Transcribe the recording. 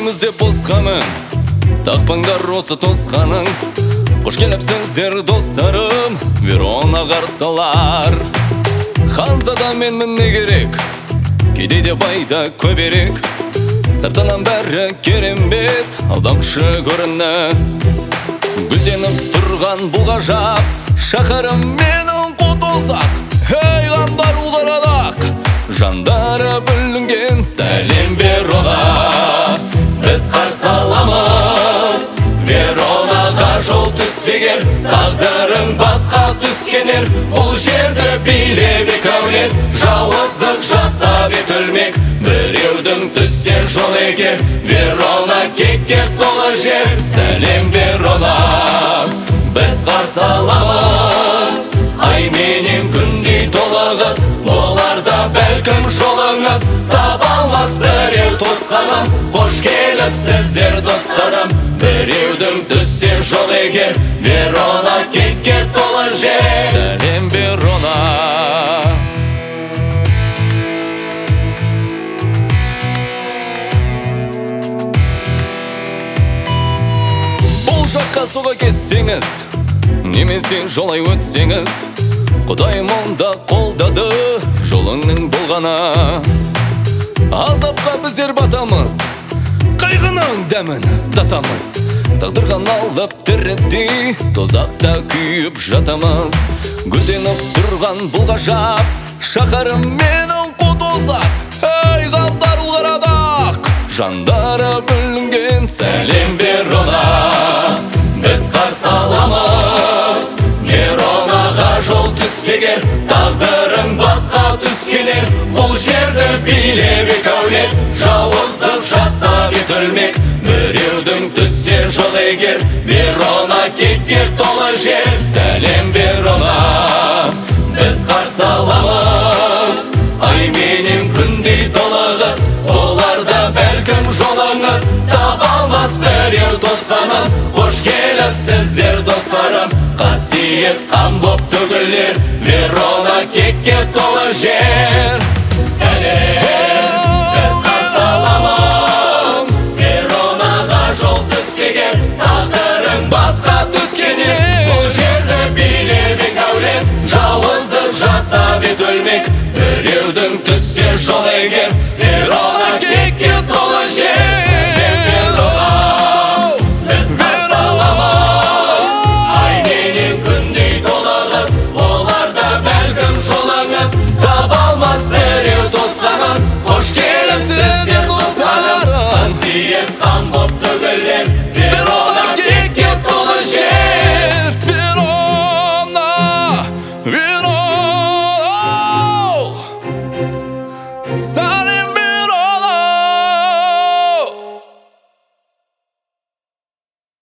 Күтеміз деп босқамын, тақпаңдар осы тосқаның. Қош келіпсіздер достарым, Верона қарсылар. Ханзада менмін не керек, кедей де байда көберек. Сыртынан бәрі керемет, алдамшы көрініс. Гүлденіп тұрған бұл ғажап, шақырым менің құтылсақ. Ей ғандар ұлғарадақ, жандары бүлінген сәлем Верона. Біз қарсы аламыз, Веронаға жол түссегер, тағдырың басқа түскенер. Бұл жерді билебек әулет, жауыздық жасап етілмек. Біреудің түссе жол егер, Верона кекке толы жер. Сәлем Верона, біз қарсы аламыз, ай менен күндей толығыз. Оларда бәлкім жолыңыз таба алмас біреу тосқаным. Қош келіпсіздер достарым, біреудің түссе жол егер, Верона кекке толы жер. Сәлем Верона. Бұл жаққа соға кетсеңіз, немесе жолай өтсеңіз, Құдайым онда қолдады жолыңның болғана. Азапқа біздер батамыз, қайғының дәмін татамыз. Тағдырған алып тірідей, тозақта күйіп жатамыз. Гүлденіп тұрған бұл ғажап, шақырым менің құтылсақ. Ей ғандар ұлғарадақ, жандары бүлінген сәлем Верона. Біз қарсы аламыз, Веронаға жол түссегер, тағдырың басқа түскенер. Бұл жерді билебек әулет, жауыздық жасап етілмек. Біреудің түссе жол егер, Верона кекке толы жер. Сәлем Верона, біз қарсы аламыз, ай менен күндей толығыз. Оларда бәлкім жолыңыз таба алмас біреу тосқаным. Қош келіпсіздер достарым, қасиет қан боп төгілер, Верона кекке толы жер. Сәлем, біз